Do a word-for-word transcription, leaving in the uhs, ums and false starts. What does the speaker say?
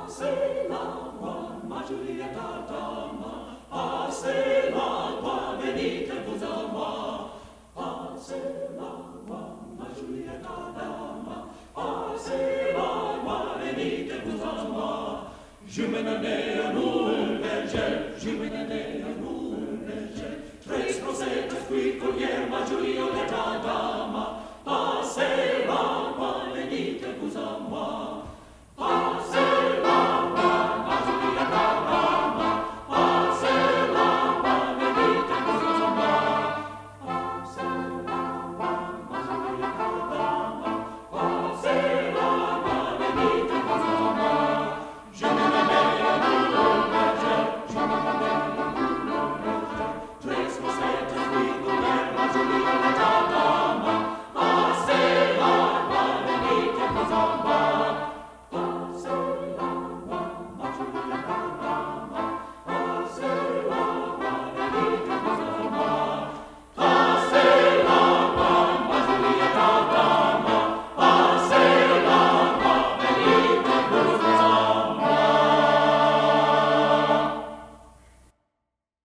Passez-la, moi, ma Giulietta dama, passez-la, moi, venite vous à moi. Passez-la, moi, ma Giulietta dama, passez-la, moi, venite vous à moi. Je me n'ai à nous un berger, je me n'ai à nous un berger, tres rosettes qui collier ma Giulietta dama, passez-la, moi, venite vous à moi.